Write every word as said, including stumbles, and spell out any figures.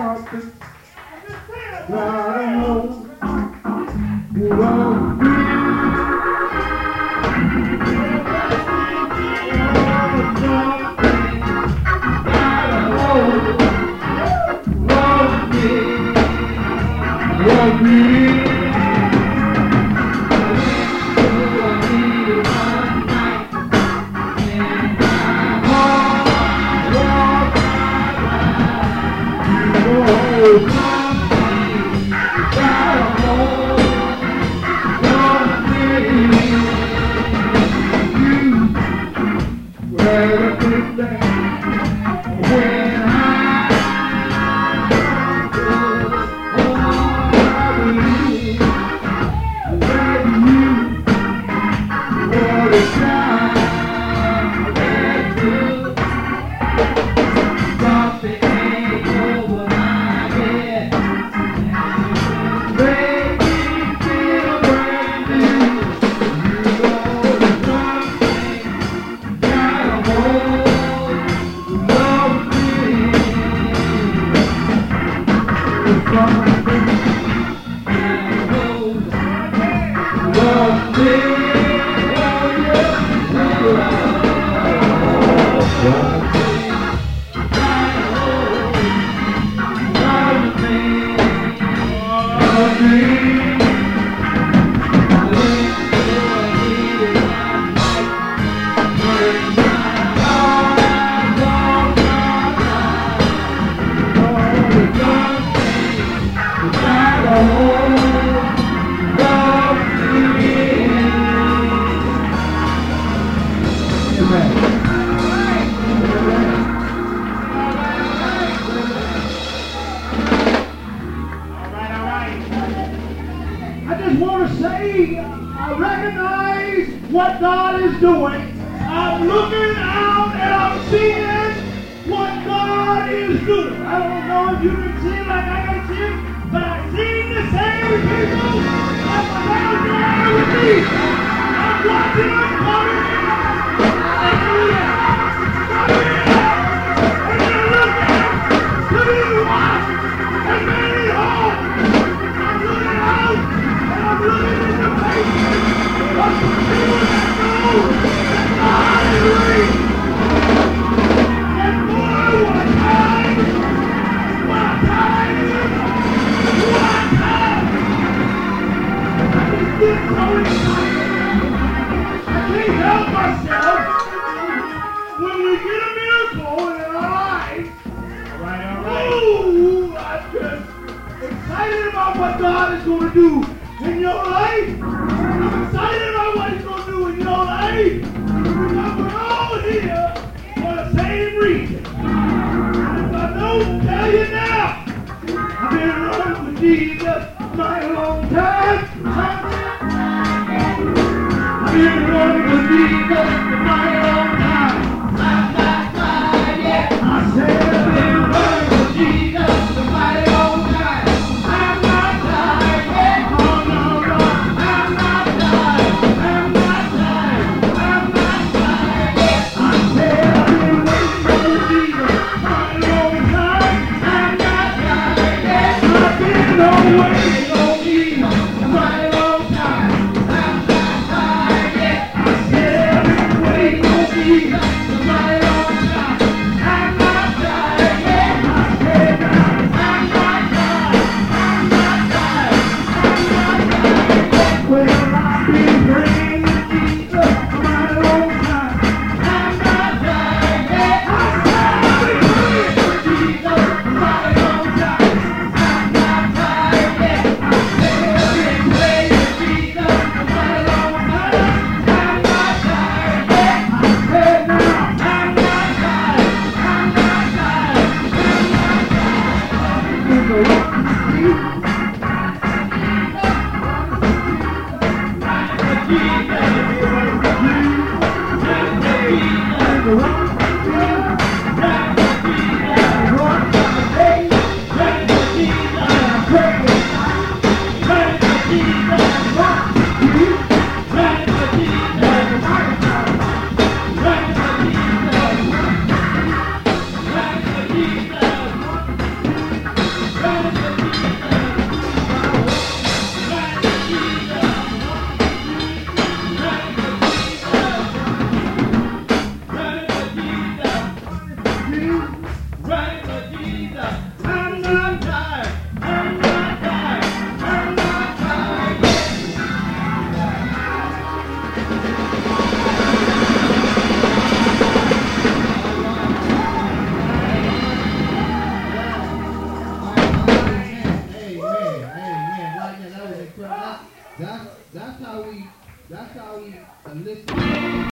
something that I know love me. Love me. What God is doing. I'm looking out and I'm seeing what God is doing. I don't know if you can see like I can see, but I see the same people that were out there with me. I'm watching them coming in. Hallelujah. Coming in. And they're looking to be washed and made whole. I'm looking out and I'm looking in the face. But the people that know that God is real. And boy, what a time! What a time! What a time! I just get so excited. I can't help myself. When we get a miracle in our lives, right, all right. Ooh, I'm just excited about what God is going to do in your life. I'm excited about what he's going to do in your life. Because we're all here for the same reason. And if I don't tell you now, I've been running with Jesus my long time. I've been running with Jesus my long time. I'm not tired yet. I said I've been running with Jesus my long time. I'm not tired yet. Oh, no, no. I'm not tired. I'm not tired. I'm not tired yet. I said I've been waiting for Jesus my long time. I'm not tired yet. I've been on waiting on Jesus my long time. I'm not tired yet. I said I've been waiting on Jesus my long time. I'm not tired yet. I said I'm not tired. I'm not tired. I'm not tired yet. Well, I've been praying to Jesus my long time. I'm not tired yet. I said I've been praying to Jesus my long time. I'm not tired yet. I said I've been praying to Jesus my long time. I'm not tired yet. I said now I'm not tired. I'm not tired. I'm not tired. In the rock street. That's how we elicit